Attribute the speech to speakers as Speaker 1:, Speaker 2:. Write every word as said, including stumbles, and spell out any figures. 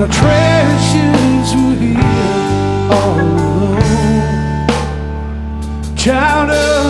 Speaker 1: our treasures were here all alone. Child of